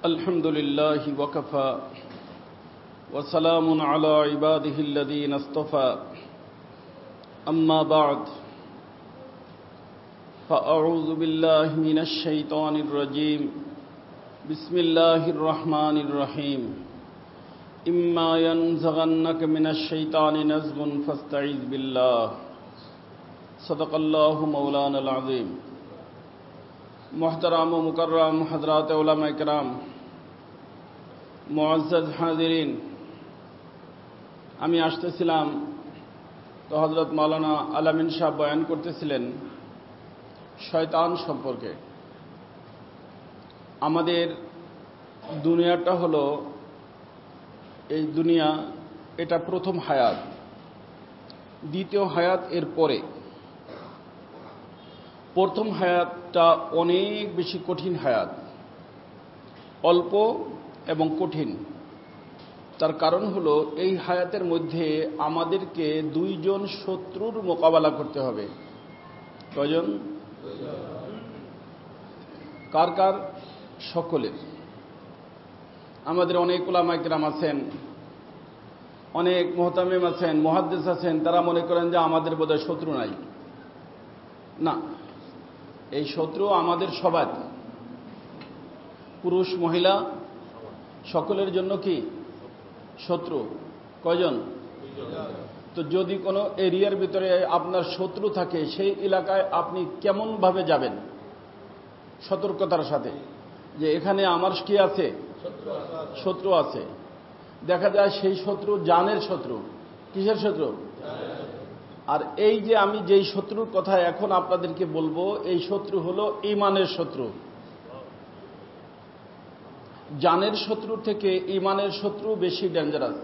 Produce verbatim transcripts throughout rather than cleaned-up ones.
الحمد لله وكفى وسلام على عباده الذين اصطفى أما بعد فأعوذ بالله من الشيطان الرجيم بسم الله الرحمن الرحيم إما ينزغنك من الشيطان نزغ فاستعذ بالله صدق الله مولانا العظيم محترم و مکرم حضرات علماء کرام মুআজ্জাজ হাজিরিন, আমি আসতেছিলাম তো হযরত মাওলানা আলামিন সাহেব বয়ান করতেছিলেন শয়তান সম্পর্কে। আমাদের দুনিয়াটা হলো, এই দুনিয়া এটা প্রথম হায়াত, দ্বিতীয় হায়াত এর পরে। প্রথম হায়াতটা অনেক বেশি কঠিন হায়াত, অল্প এবং কঠিন। তার কারণ হলো এই হায়াতের মধ্যে আমাদেরকে দুইজন শত্রুর মোকাবেলা করতে হবে। কয়জন? কার কার? সকলের। আমাদের অনেক উলামায়ে কেরাম আছেন, অনেক মুহতামিম আছেন, মুহাদ্দিস আছেন, তারা মনে করেন যে আমাদের বোধহয় শত্রু নাই। না, এই শত্রু আমাদের সবার, পুরুষ মহিলা সকলের জন্য কি শত্রু? কয়জন? তো যদি কোনো এরিয়ার ভিতরে আপনার শত্রু থাকে, সেই এলাকায় আপনি কেমন ভাবে যাবেন? সতর্কতার সাথে, যে এখানে আমার কি আছে? শত্রু আছে। দেখা যায় সেই শত্রু জানের শত্রু। কিসের শত্রু? আর এই যে আমি যেই শত্রুর কথা এখন আপনাদেরকে বলবো, এই শত্রু হলো ঈমানের শত্রু। জানের শত্রু থেকে ঈমানের শত্রু বেশি ডেঞ্জারাস,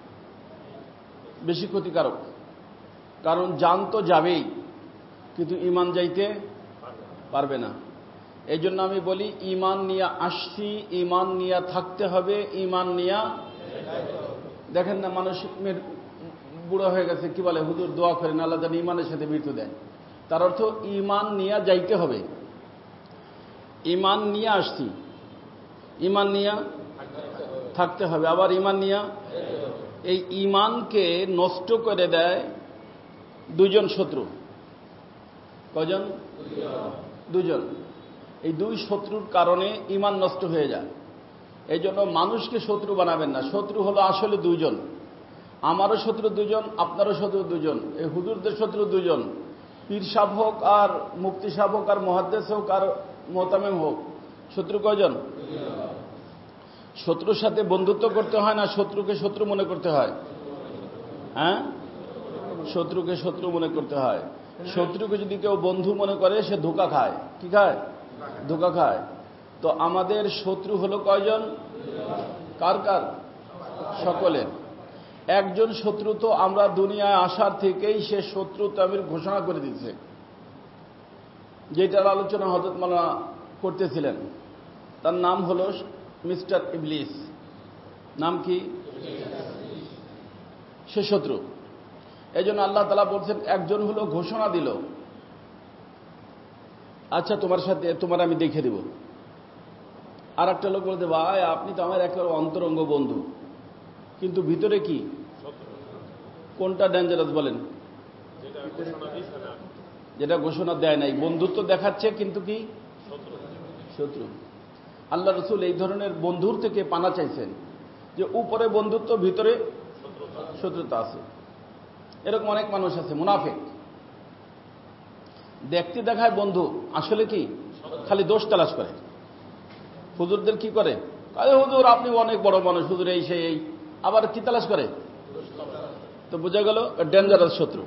বেশি ক্ষতিকারক। কারণ জান তো যাবেই, কিন্তু ঈমান যাইতে পারবে না। এই জন্য আমি বলি, ঈমান নিয়ে আসছি, ঈমান নিয়ে থাকতে হবে, ঈমান নিয়ে। দেখেন না, মানুষ বুড়ো হয়ে গেছে, কি বলে, হুজুর দোয়া করেন আল্লাহ যেন ঈমানের সাথে মৃত্যু দেয়। তার অর্থ ঈমান নিয়ে যাইতে হবে। ঈমান নিয়ে আসছি, ঈমান নিয়ে থাকতে হবে, আবার ঈমান নিয়ে। এই ঈমানকে নষ্ট করে দেয় দুইজন শত্রু। কয়জন? দুজন। এই দুই শত্রুর কারণে ঈমান নষ্ট হয়ে যায়। এই জন্য মানুষকে শত্রু বানাবেন না। শত্রু হলো আসলে দুইজন। আমারও শত্রু দুজন, আপনারও শত্রু দুজন, এই হুজুরদের শত্রু দুজন। পীর সাহেব হোক আর মুফতি সাহেব হোক আর মুহাদ্দিস হোক আর মুহতামিম হোক, শত্রু কয়জন? শত্রুর সাথে বন্ধুত্ব করতে হয় না শত্রুকে শত্রু মনে করতে হয়? হ্যাঁ, শত্রুকে শত্রু মনে করতে হয়। শত্রুকে যদি কেউ বন্ধু মনে করে, সে ধোঁকা খায়। কি খায়? ধোঁকা খায়। তো আমাদের শত্রু হলো কয়জন? কার কার? সকলের। একজন শত্রু তো আমরা দুনিয়ায় আসার থেকেই সে শত্রু তামির ঘোষণা করে দিচ্ছে, যেটার আলোচনা হযরত মাওলানা করতেছিলেন। তার নাম হলো মিস্টার ইবলিস। নাম কি? সে শত্রু। এই জন্য আল্লাহ তাআলা বলছেন, একজন হলো ঘোষণা দিল, আচ্ছা তোমার সাথে তোমার আমি দেখে দিব। আর একটা লোক বলতে, ভাই আপনি তো আমার একেবারে অন্তরঙ্গ বন্ধু, কিন্তু ভিতরে কি? কোনটা ডেঞ্জারাস বলেন? যেটা ঘোষণা দেয় নাই, বন্ধুত্ব দেখাচ্ছে কিন্তু কি শত্রু। আল্লাহ রাসূল এই ধরনের বন্ধুর থেকে পানা চাইছেন, যে উপরে বন্ধুত্ব, ভিতরে শত্রুতা আছে। এরকম অনেক মানুষ আছে, মুনাফিক, দেখতে দেখায় বন্ধু, আসলে কি খালি দোষ তালাশ করে। হুজুরদের কি করে? আরে হুজুর আপনি অনেক বড় মানুষ, হুজুর এই সেই এই, আবার কি তালাশ করে? তো বোঝা গেল ডেঞ্জারাস শত্রু।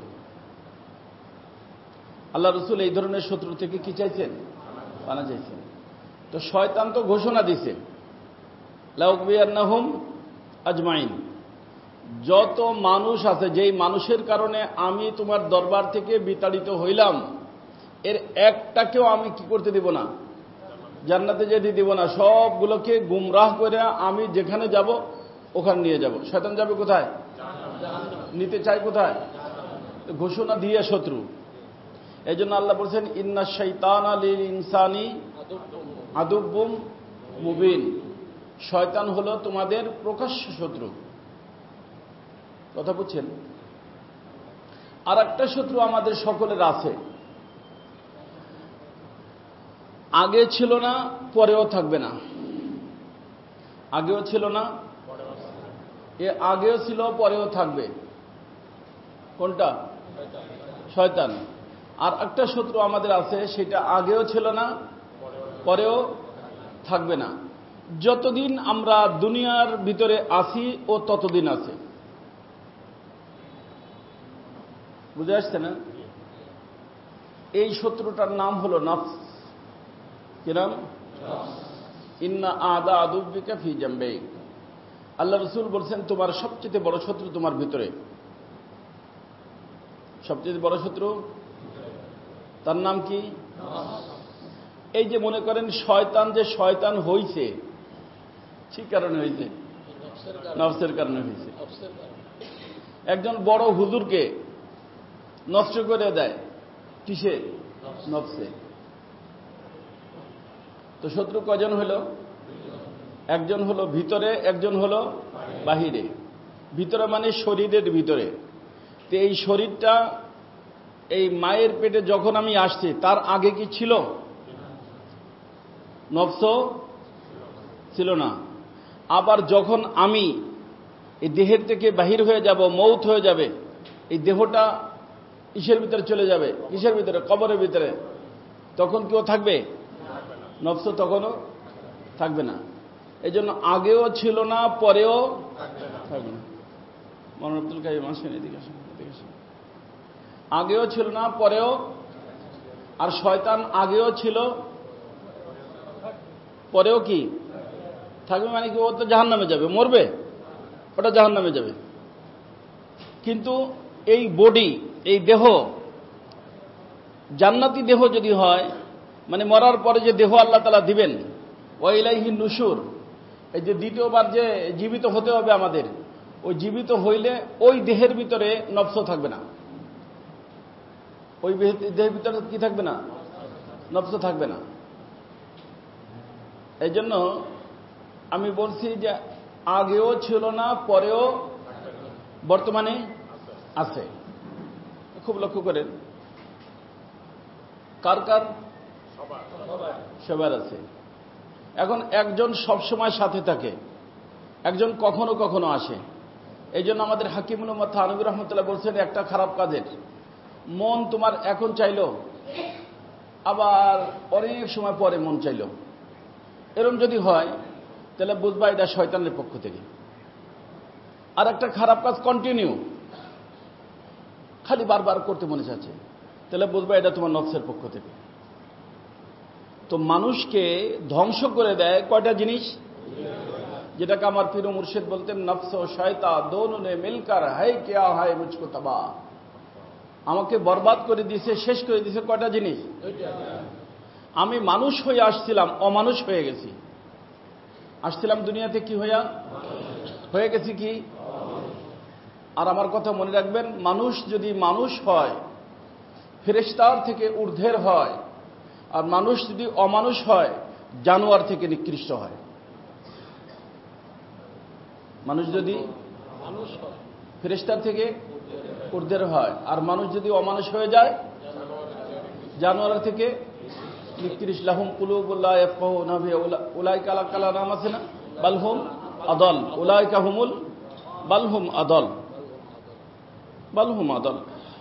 আল্লাহ রাসূল এই ধরনের শত্রু থেকে কি চাইছেন? পানা চাইছেন। তো শয়তান তো ঘোষণা দিছে, লাউকবিয়ান্নাহুম আজমাইন, যত মানুষ আছে, যেই মানুষের কারণে আমি তোমার দরবার থেকে বিতাড়িত হইলাম, এর একটাকেও আমি কি করতে দিব না, জান্নাতে যেতে দিব না। সবগুলোকে গুমরাহ করে আমি যেখানে যাব ওখানে নিয়ে যাব। শয়তান যাবে কোথায়? নিতে চাই কোথায়? ঘোষণা দিয়ে শত্রু। এই জন্য আল্লাহ বলছেন, ইন্না শাইতানা লিল ইনসানি আদুব্বুম মুবিন। শয়তান হলো তোমাদের প্রকাশ্য শত্রু। কথা বুঝছেন? আর একটা শত্রু আমাদের সকলের আছে, আগে ছিল না, পরেও থাকবে না। আগেও ছিল না, এ আগেও ছিল, পরেও থাকবে। কোনটা? শয়তান। আর একটা শত্রু আমাদের আছে, সেটা আগেও ছিল না, পরেও থাকবে না। যতদিন আমরা দুনিয়ার ভিতরে আছি ও ততদিন আছে। বুঝে আসছে না? এই শত্রুটার নাম হলো নফস। কি নাম? ইন্না আদা আদুবিকা ফি জামবাইক। আল্লাহ রাসূল বলছেন, তোমার সবচেয়ে বড় শত্রু তোমার ভিতরে। সবচেয়ে বড় শত্রু তার নাম কি? এই যে মনে করেন শয়তান, যে শয়তান হইছে, ঠিক কারণে হইছে, নফসের কারণে হইছে। একজন বড় হুজুরকে নষ্ট করে দেয় কিসে? নফসে। তো শত্রু কজন হলো? একজন হলো ভিতরে, একজন হলো বাহিরে। ভিতরে মানে শরীরের ভিতরে। তো এই শরীরটা এই মায়ের পেটে যখন আমি আসছি, তার আগে কি ছিল? নফস ছিল না। আবার যখন আমি এই দেহের থেকে বাহির হয়ে যাব, মৌত হয়ে যাবে, এই দেহটা কিসের ভিতরে চলে যাবে? কিসের ভিতরে? কবরের ভিতরে। তখন কেউ থাকবে? নফস তখনও থাকবে না। এই জন্য আগেও ছিল না, পরেও থাকবে না। মনোর আব্দুল কাইম আসেন, এদিকে আসেন, এদিকে আসেন। আগেও ছিল না, পরেও। আর শয়তান আগেও ছিল, পরেও কি থাকবে? মানে কি? ও তো জাহান্নামে যাবে, মরবে, ওটা জাহান্নামে যাবে। কিন্তু এই বডি, এই দেহ, জান্নাতি দেহ যদি হয়, মানে মরার পরে যে দেহ আল্লাহ তাআলা দিবেন, ওয়া ইলাইহি নুশুর, এই যে দ্বিতীয়বার যে জীবিত হতে হবে আমাদের, ওই জীবিত হইলে ওই দেহের ভিতরে নফস থাকবে না। ওই দেহের ভিতরে কি থাকবে না? নফস থাকবে না। এই জন্য আমি বলছি যে আগেও ছিল না, পরেও বর্তমানে আছে। খুব লক্ষ্য করেন, কার কার? সবার আছে। এখন একজন সবসময় সাথে থাকে, একজন কখনো কখনো আসে। এই জন্য আমাদের হাকিমুল উম্মাহ থানভী রহমতুল্লাহ বলছেন, একটা খারাপ কাজের মন তোমার এখন চাইলো, আবার অনেক সময় পরে মন চাইলো, এরকম যদি হয়, তাহলে বুঝবা এটা শয়তানের পক্ষ থেকে। আর একটা খারাপ কাজ কন্টিনিউ, খালি বারবার করতে মনে চাচ্ছে, তাহলে বুঝবা এটা তোমার নফসের পক্ষ থেকে। তো মানুষকে ধ্বংস করে দেয় কয়টা জিনিস, যেটাকে আমার পীর মুর্শিদ বলতেন, নফস ও শয়তা দোনো নে মিলকার হায় কিয়া হায় মুঝকো তবাহ। আমাকে বরবাদ করে দিয়েছে, শেষ করে দিয়েছে কয়টা জিনিস। আমি মানুষ হয়ে আসছিলাম, অমানুষ হয়ে গেছি। আসছিলাম দুনিয়াতে কি হইয়া? হয়ে গেছি কি? আর আমার কথা মনে রাখবেন, মানুষ যদি মানুষ হয়, ফেরেশতার থেকে ঊর্ধ্বের হয়। আর মানুষ যদি অমানুষ হয়, জানোয়ার থেকে নিকৃষ্ট হয়। মানুষ যদি মানুষ হয়, ফেরেশতার থেকে ঊর্ধ্বের হয়। আর মানুষ যদি অমানুষ হয়ে যায়, জানোয়ার থেকে নিকৃষ্ট। লাহুম কুলুবুন লা ইয়াফকাহুনা বিহা উলাইকা আলা কালা নাম আছে না, বালহুম আদল, উলাইকা হুমুল বালহুম আদল, বালহুম আদল।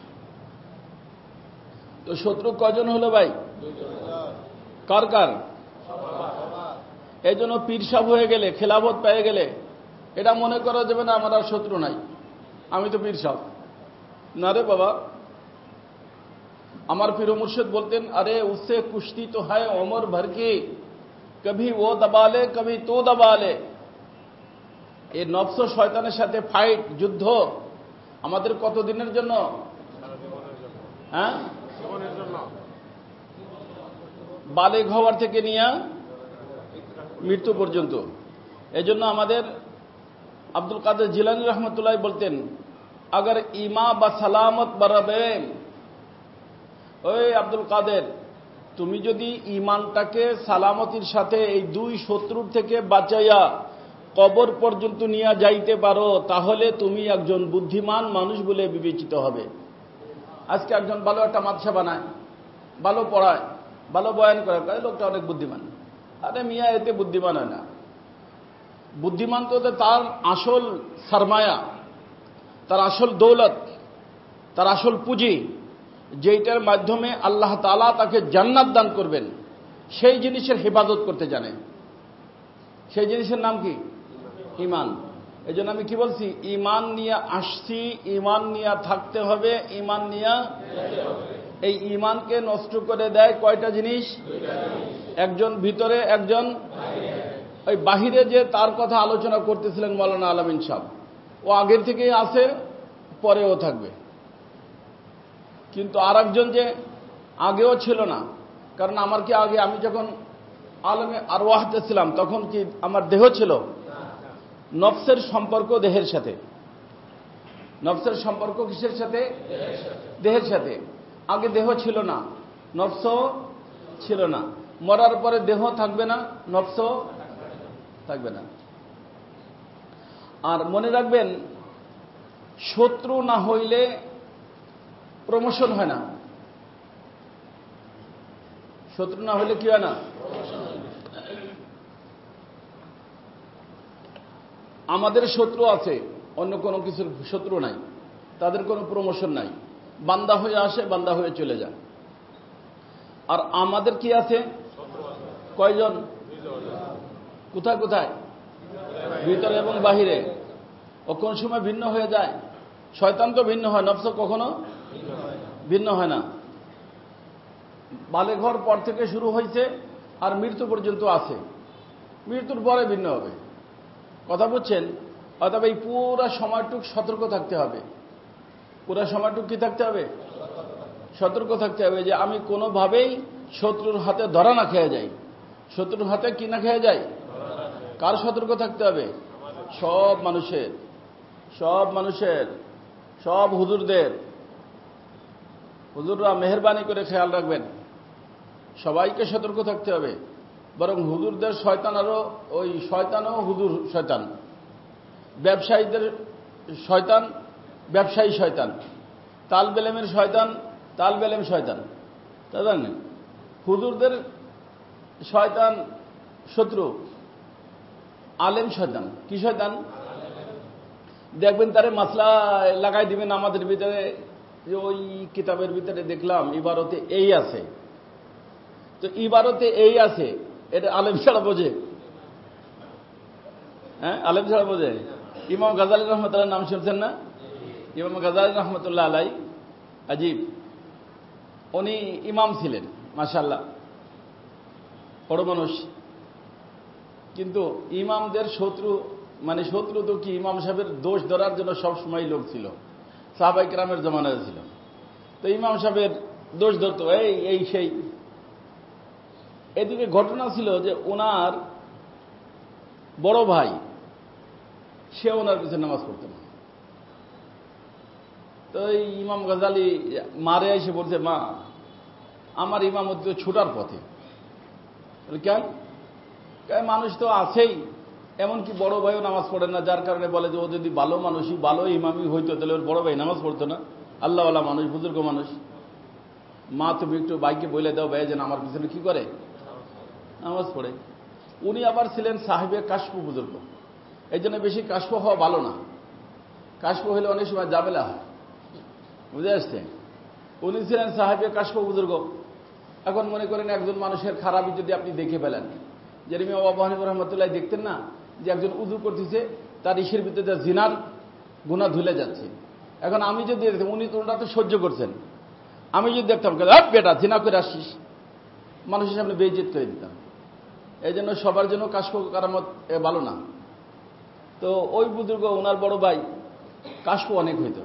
তো শত্রু কজন হলো ভাই? কার কার? এই জন্য পীর সাহেব হয়ে গেলে, খেলাফত পেয়ে গেলে এটা মনে করা যাবে না আমার আর শত্রু নাই, আমি তো পীর সাহেব। না রে বাবা, আমার পীর মুর্শিদ বলতেন, আরে উসসে কুश्ती তো হয় ওমর ভর কি, কভি ও দবা লে কভি তো দবা লে। এই নফস ও শয়তানের সাথে ফাইট, যুদ্ধ আমাদের কতদিনের জন্য? হ্যাঁ, বালেগ হওয়ার থেকে নিয়ে মৃত্যু পর্যন্ত। এই জন্য আমাদের আব্দুল কাদের জিলানী রহমতুল্লাহ বলতেন, अगर ईमा ब सलामत बरबे, ओए अब्दुल काদের, তুমি যদি ইমানটাকে সালামতির সাথে এই দুই শত্রুর থেকে বাঁচাইয়া কবর পর্যন্ত নিয়ে যাইতে পারো, তাহলে তুমি একজন বুদ্ধিমান মানুষ বলে বিবেচিত হবে। আজকে একজন ভালো একটা মাদ্রাসা বানায়, ভালো পড়ায়, ভালো বয়ান করে, লোকটা অনেক বুদ্ধিমান। আরে মিয়া, এতে বুদ্ধিমান হয় না। বুদ্ধিমান তো তার আসল সারমায়া, তার আসল দৌলত, তার আসল পুঁজি, যেটার মাধ্যমে আল্লাহ তাআলা তাকে জান্নাত দান করবেন, সেই জিনিসের হেফাজত করতে জানে। সেই জিনিসের নাম কি? ঈমান। এই জন্য আমি কি বলছি, ঈমান নিয়ে আসছি, ঈমান নিয়ে থাকতে হবে, ঈমান নিয়ে। এই ঈমানকে নষ্ট করে দেয় কয়টা জিনিস? একজন ভিতরে, একজন ওই বাহিরে। যে তার কথা আলোচনা করতেছিলেন মাওলানা আলামিন সাহেব, ও আগের থেকেই আছে, পরেও থাকবে। কিন্তু আর একজন যে আগেও ছিল না, কারণ আমার কি আগে, আমি যখন আলমে আরওয়াহতে ছিলাম তখন কি আমার দেহ ছিল? নফসের সম্পর্ক দেহের সাথে। নফসের সম্পর্ক কিসের সাথে? দেহের সাথে। আগে দেহ ছিল না, নফসও ছিল না। মরার পরে দেহ থাকবে না, নফসও থাকবে না। আর মনে রাখবেন, শত্রু না হইলে প্রমোশন হয় না। শত্রু না হইলে কি হয় না? আমাদের শত্রু আছে, অন্য কোনো কিছুর শত্রু নাই, তাদের কোনো প্রমোশন নাই। বান্দা হয়ে আসে, বান্দা হয়ে চলে যায়। আর আমাদের কি আছে? কয়জন? কোথায় কোথায়? ভিতরে এবং বাহিরে। ও কোন সময় ভিন্ন হয়ে যায়। শয়তান তো ভিন্ন হয়, নফস কখনো ভিন্ন হয় না। বালেঘর পর থেকে শুরু হয়েছে আর মৃত্যু পর্যন্ত আছে, মৃত্যুর পরে ভিন্ন হবে। কথা বুঝছেন? অর্থাৎ এই পুরা সময়টুক সতর্ক থাকতে হবে। পুরা সময়টুক কি থাকতে হবে? সতর্ক থাকতে হবে যে আমি কোনোভাবেই শত্রুর হাতে ধরা না খেয়ে যাই। শত্রুর হাতে কি না খেয়ে যাই? কার সতর্ক থাকতে হবে? সব মানুষের, সব মানুষের, সব হুজুরদের। হুজুররা মেহেরবানি করে খেয়াল রাখবেন, সবাইকে সতর্ক থাকতে হবে। বরং হুজুরদের শয়তান, আরো ওই শয়তানও হুজুর শয়তান। ব্যবসায়ীদের শয়তান, ব্যবসায়ী শয়তান। তালবেলেমের শয়তান, তালবেলেম শয়তান। তাই জানেন? হুজুরদের শয়তান শত্রু, আলেম শয়তান। কি শয়তান? দেখবেন তারে মাসলা লাগাই দিবেন আমাদের ভিতরে, যে ওই কিতাবের ভিতরে দেখলাম ইবারতে এই আছে, তো ইবারতে এই আছে, এটা আলেম ছাড়া বোঝে? হ্যাঁ, আলেম ছাড়া বোঝে? ইমাম গাজালী রহমতুল্লাহ নাম শুনছেন না? ইমাম গাজালী রহমতুল্লাহ আলাই, আজীব। উনি ইমাম ছিলেন, মাশাআল্লাহ, বড় মানুষ। কিন্তু ইমামদের শত্রু, মানে শত্রু তো কি, ইমাম সাহেবের দোষ ধরার জন্য সবসময় লোক ছিল, সাহাবায়ে কেরামের জমানায় ছিল। তো ইমাম সাহেবের দোষ ধরত, এই এই সেই। এদিকে ঘটনা ছিল যে ওনার বড় ভাই, সে ওনার পিছনে নামাজ পড়তেন। তো এই ইমাম গাজালি মারে এসে বলছে, মা আমার ইমামতি ছুটার পথে। কেন? মানুষ তো আছেই, এমনকি বড় ভাইও নামাজ পড়ে না, যার কারণে বলে যে ও যদি ভালো মানুষই, ভালো ইমামই হইতো, তাহলে ওর বড় ভাই নামাজ পড়তো না। আল্লাহওয়ালা মানুষ, বুজুর্গ মানুষ। মা তুমি একটু ভাইকে বলে দাও, ভাই যেন আমার পিছনে কি করে, নামাজ পড়ে। উনি আবার ছিলেন সাহেবে কাশফ বুজুর্গ, এই জন্য বেশি কাশফ হওয়া ভালো না। কাশফ হলে অনেক সময় ঝামেলা হয়, বুঝে আসছে? উনি ছিলেন সাহেবে কাশফ বুজুর্গ। এখন মনে করেন একজন মানুষের খারাপই যদি আপনি দেখে ফেলেন, যেরকম আবু হানিফা রহমতুল্লাহ দেখতেন না, যে একজন উযু করতেছে, তার ইসের ভিতরে জিনার গুনাহ ধুলে যাচ্ছে। এখন আমি যদি দেখতাম, উনি তো ওটা তো সহ্য করছেন, আমি যদি দেখতাম বেটা জিনা করে আসছিস, মানুষের সামনে বেইজ্জত করে দিতাম। এই জন্য সবার জন্য কাশফ কারামত ভালো না। তো ওই বুজুর্গ, ওনার বড় ভাই, কাশফ অনেক হইত।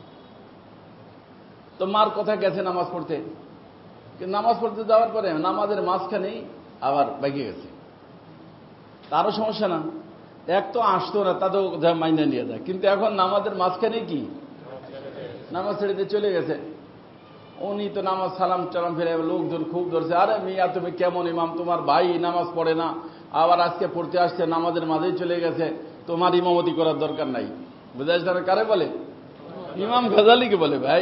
তো মার কথা গেছে নামাজ পড়তে, কিন্তু নামাজ পড়তে যাওয়ার পরে নামাজের মাঝখানেই আবার বেগে গেছে। তারও সমস্যা না, এক তো আসতো না, তাদের মাইনে নিয়ে যায়। কিন্তু এখন নামাজের মাঝখানে কি নামাজ ছেড়ে দিয়ে চলে গেছে। উনি তো নামাজ সালাম টালাম ফিরে লোকজন খুব ধরছে, আরে মিয়া তুমি কেমন ইমাম, তোমার ভাই নামাজ পড়ে না, আবার আজকে পড়তে আসছে, নামাজের মাঝেই চলে গেছে, তোমার ইমামতি করার দরকার নাই। বুঝা যাচ্ছে না? কারে বলে? ইমাম গাজালিকে বলে। ভাই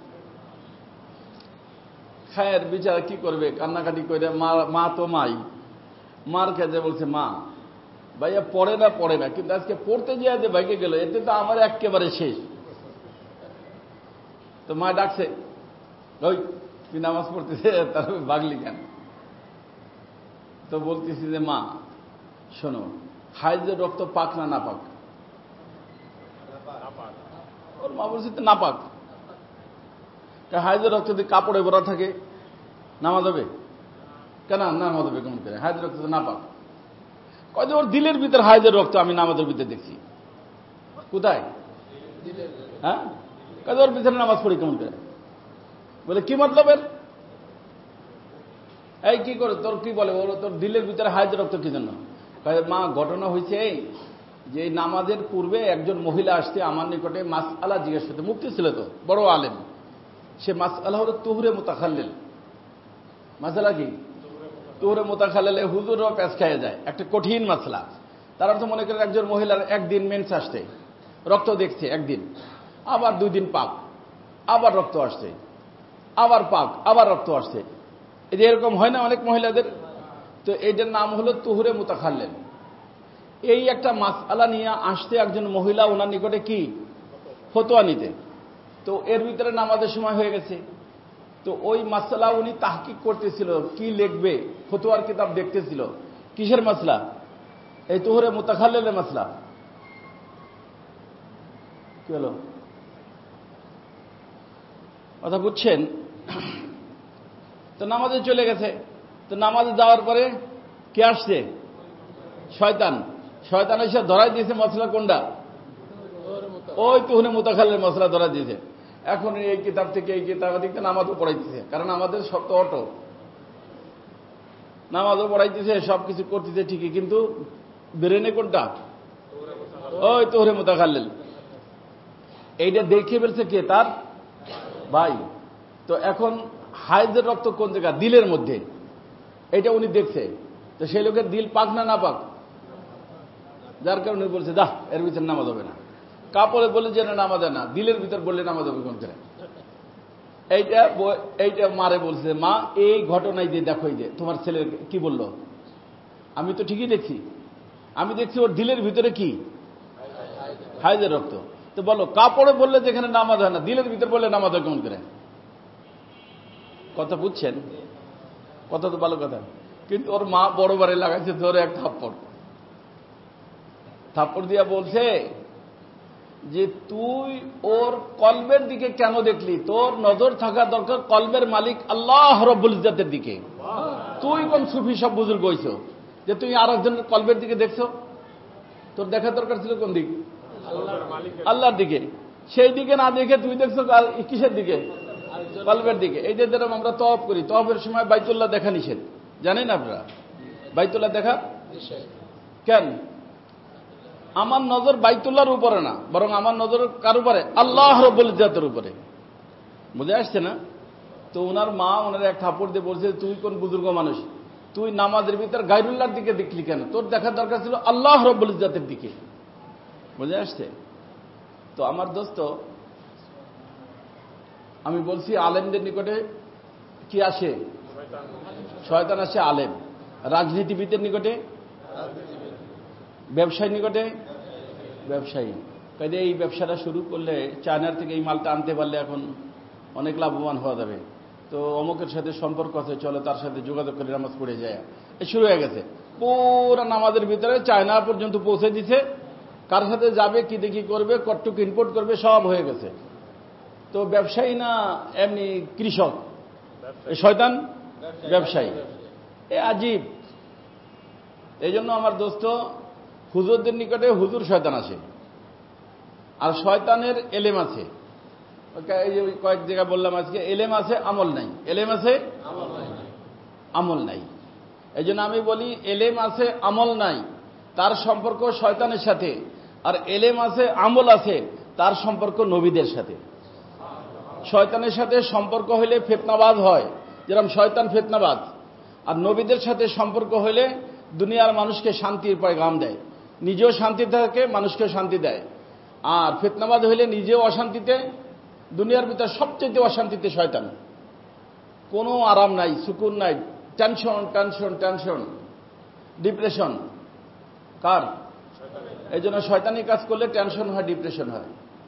খায়ের বিচার কি করবে, কান্নাকাটি করে, মা তো মাই, মার কাছে বলছে মা ভাইয়া পড়ে না পড়ে না কিন্তু আজকে পড়তে গিয়ে যে ভাইকে গেল, এতে তো আমার একেবারে শেষ। তো মা ডাকছে, ওই তুই নামাজ পড়তেছে, তার বাগলি কেন? তো বলতেছি যে মা শোনো, হাইজের রক্ত পাক না না পাক? ওর মা বলছে তো না পাক। হাইজের রক্ত যদি কাপড়ে ভরা থাকে নামাজ হবে কেন? নামাজ হবে কেমন করে? হাইজের রক্ত তো না পাক। কয় ওর দিলের ভিতর হাইজের রক্ত আমি নামাজের ভিতরে দেখছি। কোথায়? হ্যাঁ, কয় ওর ভিতরে নামাজ পড়ি কেমন করে? বলে কি মতলব এর? এই কি করে তোর কি বলে, ওর তোর দিলের ভিতরে হাইজের রক্ত কি জন্য? মা ঘটনা হয়েছে এই যে নামাজের পূর্বে একজন মহিলা আসতে আমার নিকটে মাসআলা জিজ্ঞেস করতে, মুফতি ছিল তো, বড় আলেম। সে মাসআলা হলো তুহরে মুতাখাল্লিল। মাসআলা কি? তুহরে মুতাখাল্লিল। হুজুরও প্যাঁচ খেয়ে যায়, একটা কঠিন মাসলা। তার অর্থ মনে করেন একজন মহিলার একদিন মেন্স আসছে, রক্ত দেখছে একদিন, আবার দুই দিন পাক, আবার রক্ত আসছে, আবার পাক, আবার রক্ত আসছে। এই যে এরকম হয় না অনেক মহিলাদের, তো এইটার নাম হলো তুহরে মুতাখাল্লিল। এই একটা মাসআলা নিয়ে আসতে একজন মহিলা ওনার নিকটে কি ফতোয়া নিতে, তো এর ভিতরে নামাজের সময় হয়ে গেছে। তো ওই মাসআলা উনি তাহকিক করতেছিল, কি লিখবে, ফতোয়ার কিতাব দেখতেছিল। কিসের মাসলা? এই তুহরে মুতাখাল্লিলের মাসলা। কি হলো কথা বুঝছেন? তো নামাজে চলে গেছে। তো নামাজে যাওয়ার পরে কে আসছে? শয়তান। শয়তান এসে ধরাই দিয়েছে মশলা কোনটা? ওই তুহরে মুতাখাল্লিলের মশলা ধরাই দিয়েছে। এখন এই কিতাব থেকে এই কিতাব থেকে নামাজও পড়াইতেছে, কারণ আমাদের সব তো অটো, নামাজও পড়াইতেছে, সবকিছু করতেছে ঠিকই, কিন্তু ব্রেনে কোনটা? ওই তুহরে মুতাখাল্লিল। এইটা দেখে ফেলছে কে? তার ভাই। তো এখন হাইজের রক্ত কোন জায়গা? দিলের মধ্যে। এটা উনি দেখছে। তো সেই লোকের দিল পাক না না পাক? যার কারণে বলছে দা এর ভিতরে নামাজ হবে না। কাপড়ে বলে যে নামাজ হয় না, দিলের ভিতর বললে নামাজ হবে কোন করে? এইটা এইটা মারে বলছে, মা এই ঘটনায় যে দেখো, যে তোমার ছেলের কি বললো, আমি তো ঠিকই দেখছি, আমি দেখছি ওর দিলের ভিতরে কি হাইজের রক্ত। তো বলো কাপড়ে বললে যেখানে নামাজ হয় না, দিলের ভিতর বললে নামাজ হয় কেমন করে? কথা বুঝছেন? কথা তো ভালো কথা, কিন্তু ওর মা বড় বারে লাগাইছে ধরে এক থাপ্পড়। থাপ্পড় দিয়া বলছে যে তুই ওর কলবের দিকে কেন দেখলি? তোর নজর থাকা দরকার কলবের মালিক আল্লাহ রব্বুল ইজ্জতের দিকে। তুই কোন সুফি সব বুজুর্গ হইছ যে তুই আর একজনের কলবের দিকে দেখছো? তোর দেখা দরকার ছিল কোন দিকে? আল্লাহর দিকে। সেই দিকে না দেখে তুই দেখছো কিসের দিকে? কলবের দিকে। এই যে যেরকম আমরা তওয়াফ করি, তওয়াফের সময় বাইতুল্লাহ দেখা নিষেধ, জানেন আপনারা? বাইতুল্লাহ দেখা কেন? আমার নজর বাইতুল্লাহর উপরে না, বরং আমার নজর কার উপরে? আল্লাহ রাব্বুল ইজ্জতের উপরে। বুঝে আসছে না? তো ওনার মা ওনার এক থাপড় দিয়ে বলছে, তুই কোন বুজুর্গ মানুষ, তুই নামাজের ভিতর গায়রুল্লাহর দিকে দেখলি কেন? তোর দেখার দরকার ছিল আল্লাহ রাব্বুল ইজ্জতের দিকে। বুঝে আসছে? তো আমার দোস্ত, আমি বলছি আলেমদের নিকটে কি আসে? শয়তান আসে আলেম। রাজনীতিবিদের নিকটে, ব্যবসায়ী নিকটে ব্যবসায়ী। কাজে এই ব্যবসাটা শুরু করলে, চায়নার থেকে এই মালটা আনতে পারলে এখন অনেক লাভবান হওয়া যাবে। তো অমুকের সাথে সম্পর্ক আছে, চলে তার সাথে যোগাযোগ করে নামাজ পড়ে যায়। এই শুরু হয়ে গেছে। পুরা নামাজের ভিতরে চায়না পর্যন্ত পৌঁছে দিছে। কার সাথে যাবে, কি দেখি করবে, কটটুক ইম্পোর্ট করবে, সব হয়ে গেছে। তো ব্যবসায়ী না এমনি কৃষক? শয়তান ব্যবসায়ী। এ আজীব। এই জন্য আমার দোস্ত, হুজুরদের নিকটে হুজুর শয়তান আসে, আর শয়তানের এলেম আছে। এই যে কয়েক জায়গায় বললাম আজকে, এলেম আছে আমল নাই, এলেম আছে আমল নাই। এই জন্য আমি বলি এলেম আছে আমল নাই, তার সম্পর্ক শয়তানের সাথে। আর এলেম আছে আমল আছে, তার সম্পর্ক নবীদের সাথে। শয়তানের সাথে সম্পর্ক হইলে ফিতনাবাজ হয়, যেরকম শয়তান ফিতনাবাজ। আর নবীদের সাথে সম্পর্ক হইলে দুনিয়ার মানুষকে শান্তির পয়গাম দেয়, নিজেও শান্তি থাকে, মানুষকেও শান্তি দেয়। আর ফিতনাবাজ হইলে নিজেও অশান্তিতে, দুনিয়ার ভিতরে সবচেয়ে অশান্তিতে শয়তান। কোনো আরাম নাই, সুকুন নাই, টেনশন টেনশন টেনশন, ডিপ্রেশন। কার? এই জন্য শয়তানি কাজ করলে টেনশন হয়, ডিপ্রেশন হয়।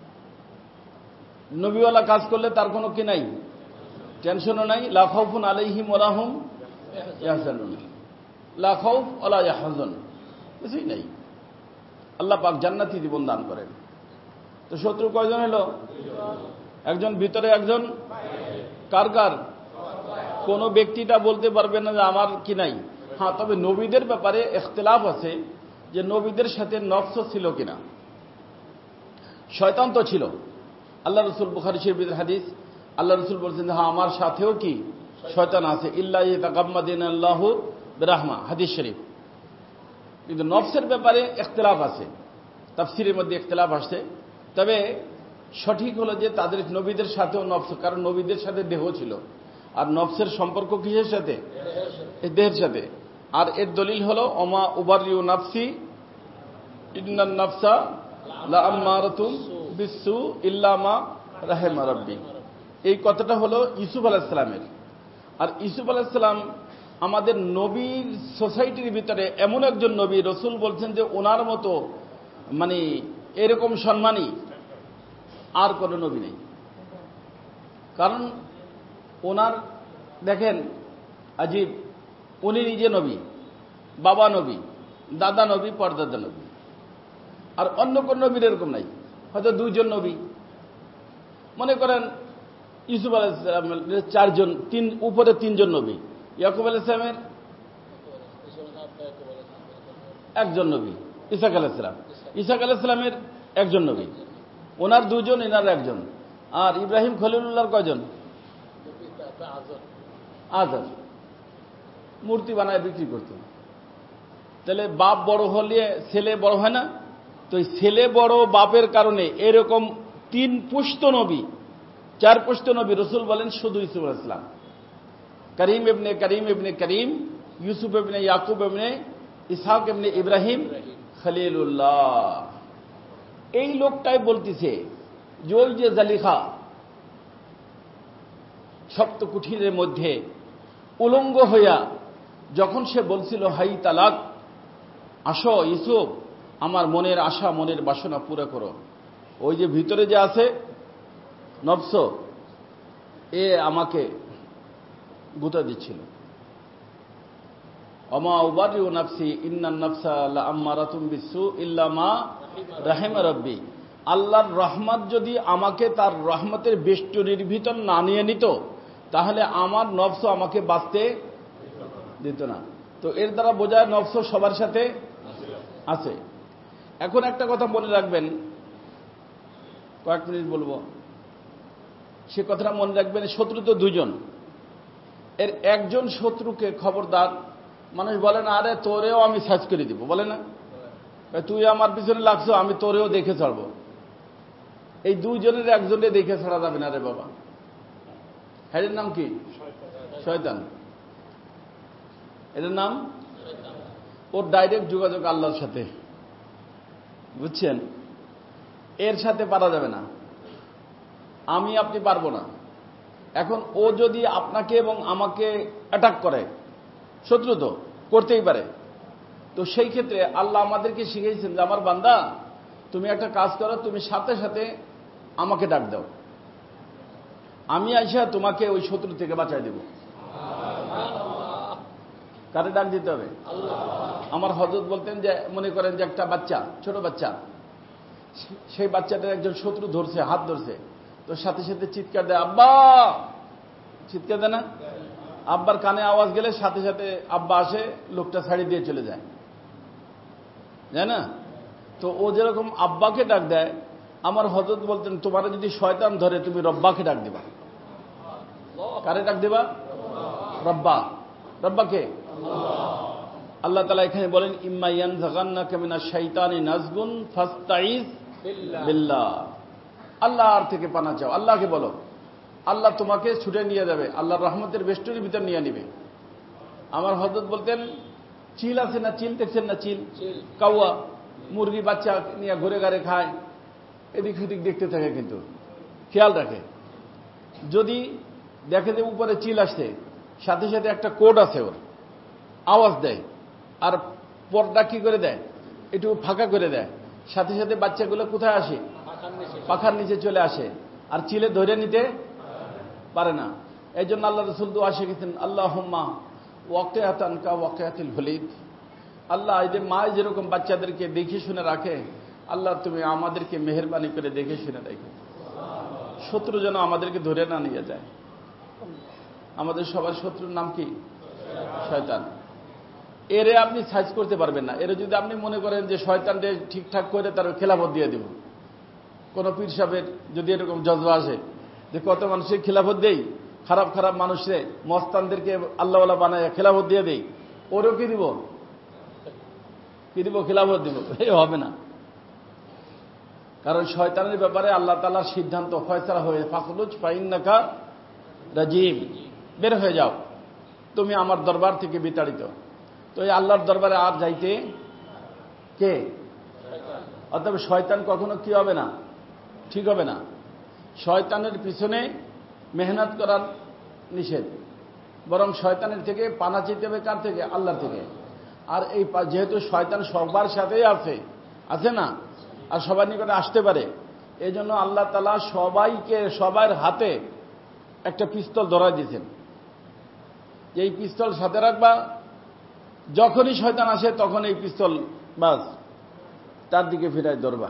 নবীওয়ালা কাজ করলে তার কোনো কি নাই, টেনশনও নাই। লা খাউফুন আলাইহিম ওয়া লা হুম ইয়াহজানুন, লা খাউফ ওয়া লা ইয়াহজান, কিছুই নাই। আল্লাহ পাক জান্নাতি জীবন দান করেন। তো শত্রু কয়জন হলো? একজন ভিতরে, একজন কার কার? কোন ব্যক্তিটা বলতে পারবে না যে আমার কি নাই। হ্যাঁ, তবে নবীদের ব্যাপারে ইখতিলাফ আছে যে নবীদের সাথে নফস ছিল কিনা। শয়তান তো ছিল। আল্লাহ রসুল, বুখারী শরীফের হাদিস, আল্লাহ রসুল বলছেন হ্যাঁ আমার সাথেও কি শয়তান আছে, ইল্লা ইয়াতাগাম্মাদিনাল্লাহু বিরাহমা, হাদিস শরীফ। কিন্তু নফসের ব্যাপারে ইখতিলাফ আছে, তাফসীরের মধ্যে ইখতিলাফ আসছে। তবে সঠিক হলো যে তাদের নবীদের সাথেও নফস, কারণ নবীদের সাথে দেহ ছিল। আর নফসের সম্পর্ক কিসের সাথে? দেহের সাথে। আর এর দলিল হলো ওমা উবারিউ নাফসি ইন্নান নাফসা লাআম্মারাতুম বিসসু ইল্লা মা রাহিমা রাব্বি। এই কথাটা হলো ইউসুফ আলাইহিস সালামের। আর ইউসুফ আলাইহিস সালাম আমাদের নবীর সোসাইটির ভিতরে এমন একজন নবী, রসুল বলছেন যে ওনার মতো মানে এরকম সম্মানী আর কোনো নবী নেই। কারণ ওনার দেখেন আজীব, উনি নিজে নবী, বাবা নবী, দাদা নবী, পরদাদা নবী। আর অন্য কোন নবীর এরকম নাই। হয়তো দুইজন নবী, মনে করেন ইউসুফ আলাইহিস সালামের চারজন, তিন উপরে তিনজন নবী, ইয়াকুব আলাইহিস সালামের একজন নবী, ইসহাক আলাইহিস সালাম, ইসহাক আলাইহিস সালামের একজন নবী, ওনার দুজন, এনার একজন। আর ইব্রাহিম খলিলুল্লাহর কয়জন? আজর। মূর্তি বানায় বিক্রি করত। তাহলে বাপ বড় হলে ছেলে বড় হয় না? তো এই ছেলে বড় বাপের কারণে এরকম তিন পুষ্ট নবী, চার পুষ্ট নবী, রসুল বলেন শুধু ইউসুফ আলাইহিস সালাম। করিম ইবনে করিম ইবনে করিম, ইউসুফ ইবনে ইয়াকুব ইবনে ইসহাক ইবনে ইব্রাহিম খলিলুল্লাহ। এই লোকটাই বলতেছে যে ওই যে জালিখা সপ্ত কুঠিরের মধ্যে উলঙ্গ হইয়া যখন সে বলছিল হাই তালাক, আসো ইউসুফ, আমার মনের আশা মনের বাসনা পুরো করো, ওই যে ভিতরে যে আছে নফস, এ আমাকে গুতা দিচ্ছিল। ওমা উবারিউ নাফসি ইন্নান নাফসা লাআম্মারাতুম বিসসু ইল্লা মা রাহিমা রাব্বি। আল্লাহর রহমত যদি আমাকে তার রহমতের বেষ্টনীর ভিতর না নিয়ে নিত, তাহলে আমার নফস আমাকে বাঁচতে দিত না। তো এর দ্বারা বোঝায় নফস সবার সাথে আছে। এখন একটা কথা মনে রাখবেন, কয়েক মিনিট বলবো, সে কথাটা মনে রাখবেন। শত্রু তো দুজন, এর একজন শত্রুকে খবরদার, মানুষ বলে না আরে তোরেও আমি সার্চ করে দিব, বলে না তুই আমার পিছনে লাগছো আমি তোরেও দেখে ছাড়বো। এই দুইজনের একজনে দেখে ছাড়া যাবে না রে বাবা। এর নাম কি? শয়তান। এটার নাম, ওর ডাইরেক্ট যোগাযোগ আল্লাহর সাথে, বুঝছেন? এর সাথে পারা যাবে না, আমি আপনি পারবো না। এখন ও যদি আপনাকে এবং আমাকে অ্যাটাক করে, শত্রু তো করতেই পারে, তো সেই ক্ষেত্রে আল্লাহ আমাদেরকে শিখিয়েছেন যে আমার বান্দা তুমি একটা কাজ করো, তুমি সাথে সাথে আমাকে ডাক দাও, আমি আইসা তোমাকে ওই শত্রু থেকে বাঁচাই দেব। কারে ডাক দিতে হবে? আমার হযরত বলতেন যে মনে করেন যে একটা বাচ্চা, ছোট বাচ্চা, সেই বাচ্চাটার একজন শত্রু ধরছে, হাত ধরছে, তো সাথে সাথে চিৎকার দেয় আব্বা, চিৎকার দেয় না? আব্বার কানে আওয়াজ গেলে সাথে সাথে আব্বা আসে, লোকটা ছাড়ি দিয়ে চলে যায়, জানে না? তো ও যেরকম আব্বাকে ডাক দেয়, আমার হযরত বলতেন তোমার যদি শয়তান ধরে তুমি রব্বাকে ডাক দিবা। কারে ডাক দিবা? রব্বা। রব্বাকে? আল্লাহ তাআলা এখানে বলেন ইম্মা ইয়ানজাগান্নাকা মিনাশ শাইতানি নাজগুন ফাস্তাইজ বিল্লাহ। আল্লাহর থেকে পানা চাও, আল্লাহকে বলো। আল্লাহ তোমাকে ছুটে নিয়ে যাবে, আল্লাহর রহমতের বেষ্টনীর ভিতর নিয়ে নিবে। আমার হযরত বলতেন, চিল আছে না, চিল দেখছেন না, চিল কাউয়া মুরগি বাচ্চা নিয়ে ঘুরে ঘাড়ে খায়, এদিক সেদিক দেখতে থাকে, কিন্তু খেয়াল রাখে। যদি দেখে যে উপরে চিল আসছে, সাথে সাথে একটা কোড আছে, ওর আওয়াজ দেয়, আর পরটা কি করে দেয়, একটু ফাঁকা করে দেয়, সাথে সাথে বাচ্চাগুলো কোথায় আসে, পাখার নিচে চলে আসে, আর চিলে ধরে নিতে পারে না। এই জন্য আল্লাহ রাসূল দোয়া শিখেছেন, আল্লাহুম্মা ওয়াকিয়াতান কা ওয়াকিয়াতিল ওয়ালিদ। আল্লাহ, এই যে মা যেরকম বাচ্চাদেরকে দেখে শুনে রাখে, আল্লাহ তুমি আমাদেরকে মেহেরবানি করে দেখে শুনে রাখো, শত্রু যেন আমাদেরকে ধরে না নিয়ে যায়। আমাদের সবার শত্রুর নাম কি? শয়তান। এরে আপনি সাইজ করতে পারবেন না। এরে যদি আপনি মনে করেন যে শয়তানকে ঠিকঠাক করে তার খেলাফত দিয়ে দিব, কোন পীর সাহেবের যদি এরকম জজবা আসে যে কত মানুষের খেলাফত দেই, খারাপ খারাপ মানুষে মস্তানদেরকে আল্লাহওয়ালা বানায় খেলাফত দিয়ে দেই, ওরও কি দিব, কি দিব, খেলাফত দিব, এই হবে না। কারণ শয়তানের ব্যাপারে আল্লাহ তাআলার সিদ্ধান্ত ফয়সালা হয়ে, ফাখরুজ ফাইন্নাকা রাজিম, বের হয়ে যাও, তুমি আমার দরবার থেকে বিতাড়িত। তো এই আল্লাহর দরবারে আর যাইতে কে? অতএব শয়তান কখনো কি হবে না, ঠিক হবে না। শয়তানের পিছনে মেহনত করার নিষেধ, বরং শয়তানের থেকে পানা চাইতে হবে কার থেকে? আল্লাহর থেকে। আর এই যেহেতু শয়তান সবার সাথেই আছে, আছে না, আর সবার নিকটে আসতে পারে, এই জন্য আল্লাহ তাআলা সবাইকে, সবার হাতে একটা পিস্তল ধরাই দিয়েছেন, এই পিস্তল সাথে রাখবা, যখনই শয়তান আসে তখন এই পিস্তল বাস তার দিকে ফিরায় ধরবা,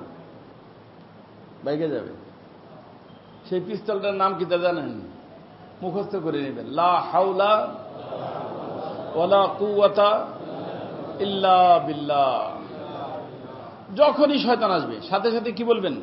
বাইকে যাবে। সেই পিস্তলটার নাম কি তা জানেন? মুখস্থ করে নেবেন, লা হাওলা ওয়ালা কুওয়াতা ইল্লা বিল্লাহ। যখনই শয়তান আসবে সাথে সাথে কি বলবেন?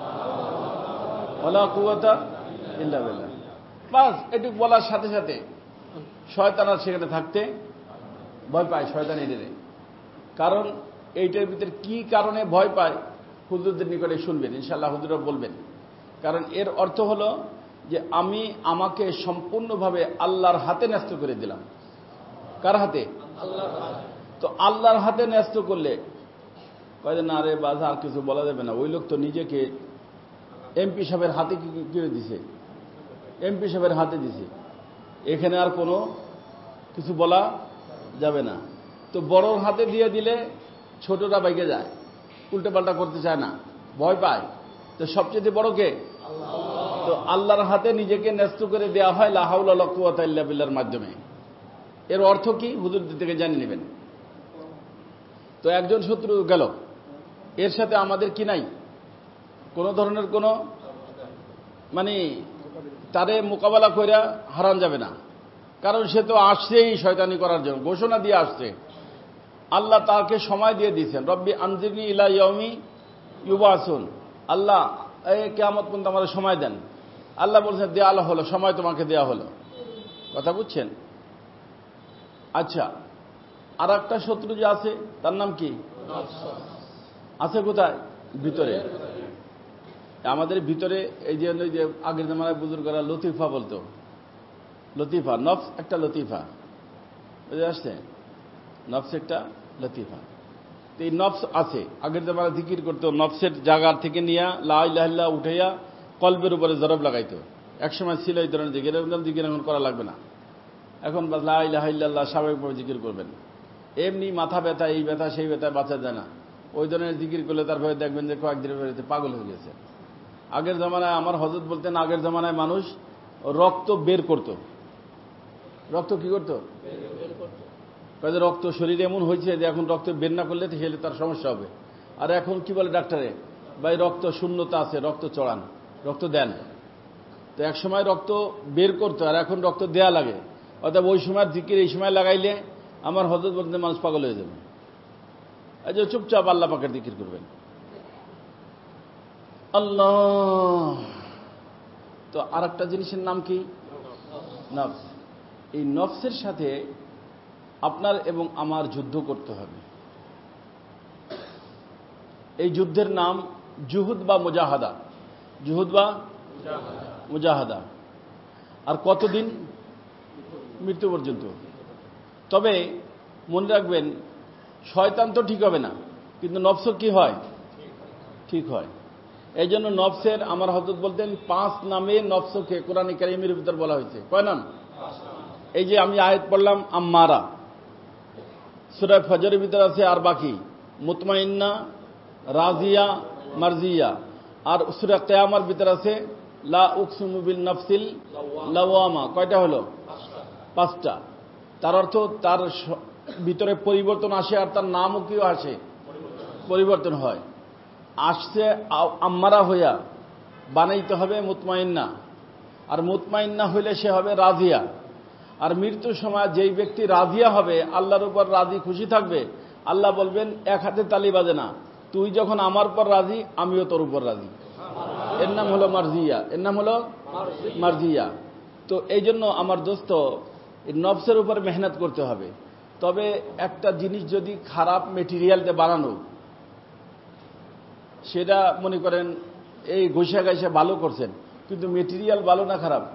ওয়ালা কুওয়াতা ইল্লা বিল্লাহ। বাস এটুকু বলার সাথে সাথে শয়তান আর সেখানে থাকতে ভয় পায়, শয়তান এটারে। কারণ এইটার ভিতরে কি কারণে ভয় পায় হুজুরদের নিকটে শুনবেন, ইনশাআল্লাহ হুজুররা বলবেন। কারণ এর অর্থ হলো যে আমি আমাকে সম্পূর্ণভাবে আল্লাহর হাতে ন্যস্ত করে দিলাম। কার হাতে? আল্লাহর হাতে। তো আল্লাহর হাতে ন্যস্ত করলে কয় না রে বাজা, আর কিছু বলা যাবে না, ওই লোক তো নিজেকে এমপি সাহেবের হাতে কি করে দিছে, এমপি সাহেবের হাতে দিছে, এখানে আর কোনো কিছু বলা যাবে না। তো বড়র হাতে দিয়ে দিলে ছোটরা বাইকে যায়, উল্টে পাল্টা করতে চায় না, ভয় পায়। তো সবচেয়ে বড় কে? তো আল্লাহর হাতে নিজেকে ন্যস্ত করে দেওয়া হয় লা হাওলা ওয়ালা কুওয়াতা ইল্লা বিল্লাহর মাধ্যমে। এর অর্থ কি হুজুরদের থেকে জানিয়ে নেবেন। তো একজন শত্রু গেল, এর সাথে আমাদের কি নাই কোন ধরনের কোনো মানে তারে মোকাবেলা করে হারান যাবে না। কারণ সে তো আসছেই শয়তানি করার জন্য, ঘোষণা দিয়ে আসছে। আল্লাহ তাকে সময় দিয়ে দিয়েছেন, রব্বি আনজিরনি ইলা ইয়াউমি ইউবাসুন, আল্লাহ এই কিয়ামত পর্যন্ত আমাদের সময় দেন। আল্লাহ বলছেন দেওয়া হলো, সময় তোমাকে দেওয়া হলো। কথা বুঝছেন? আচ্ছা, আর একটা শত্রু যে আছে তার নাম কি? আছে কোথায়? ভিতরে। আমাদের ভিতরে এই যে আগের জামানায় বুজুর্গরা লতিফা বলতো, লতিফা নফস একটা লতিফা, বুঝে আসছে? নফস একটা লতিফা। এই নফস আছে, আগের জামানা জিকির করতো, নফসের জায়গা থেকে নিয়ে লা ইলাহা ইল্লাল্লাহ উঠাইয়া কলবের উপরে জরব লাগাইতো। একসময় ছিল এই ধরনের জিকির, জিকির এখন করা লাগবে না, এখন লা ইলাহা ইল্লাল্লাহ স্বাভাবিকভাবে জিকির করবেন। এমনি মাথা ব্যথা, এই ব্যথা সেই ব্যথায় বাঁচা যায় না, ওই ধরনের জিকির করলে তারপরে দেখবেন যে কয়েকদিনের বেরোতে পাগল হয়ে গেছে। আগের জামানায় আমার হযরত বলতেন, আগের জামানায় মানুষ রক্ত বের করত। রক্ত কি করত? রক্ত শরীরে এমন হয়েছে যে এখন রক্ত বের না করলে হেলে তার সমস্যা হবে। আর এখন কি বলে ডাক্তারে, ভাই রক্ত শূন্যতা আছে, রক্ত চড়ান, রক্ত দেন। তো এক সময় রক্ত বের করতো, আর এখন রক্ত দেয়া লাগে। অর্থাৎ ওই সময় জিকির এই সময় লাগাইলে আমার হযরত বলতে মানুষ পাগল হয়ে যাবে। এই যে চুপচাপ আল্লাহ পাকের জিকির করবেন। আল্লাহ। তো আর একটা জিনিসের নাম কি? নফস। এই নফসের সাথে আপনার এবং আমার যুদ্ধ করতে হবে। এই যুদ্ধের নাম জুহুদ বা মুজাহাদা। জুহুদ বা মুজাহাদা। আর কতদিন? মৃত্যু পর্যন্ত। তবে মনে রাখবেন, শয়তান তো ঠিক হবে না, কিন্তু নফস কি হয়? ঠিক হয়। এই জন্য নফসের, আমার হযরত বলতেন, পাঁচ নামে নফসকে কোরআনে কারীমের ভিতর বলা হয়েছে। কয় নাম? এই যে আমি আয়াত পড়লাম, আম্মারা, সূরা ফজরের ভিতর আছে, আর বাকি মুতমাইন্না, রাজিয়া, মারজিয়া, আর সূরা কিয়ামার ভিতর আছে লা উকসিমু বিন নাফসিল লাওয়ামা। কয়টা হলো? পাঁচটা। তার অর্থ তার ভিতরে পরিবর্তন আসে, আর তার নামও কি আসে? পরিবর্তন হয়। আসছে আম্মারা হইয়া বানাইতে হবে মুতমাইন্না, আর মুতমাইন্না হইলে সে হবে রাজিয়া। আর মৃত্যুর সময় যেই ব্যক্তি রাজিয়া হবে, আল্লাহর উপর রাজি খুশি থাকবে, আল্লাহ বলবেন এক হাতে তালি বাজে না, তুই যখন আমার পর রাজি, আমিও তোর উপর রাজি। এর নাম হলো মারজিয়া, এর নাম হলো মারজিয়া। তো এই জন্য আমার দোস্ত, নফসের উপর মেহনত করতে হবে। তবে একটা জিনিস যদি খারাপ মেটেরিয়ালতে বানানো, সেটা মনে করেন এই ঘষা ঘষা ভালো করছেন, কিন্তু মেটেরিয়াল ভালো না খারাপ?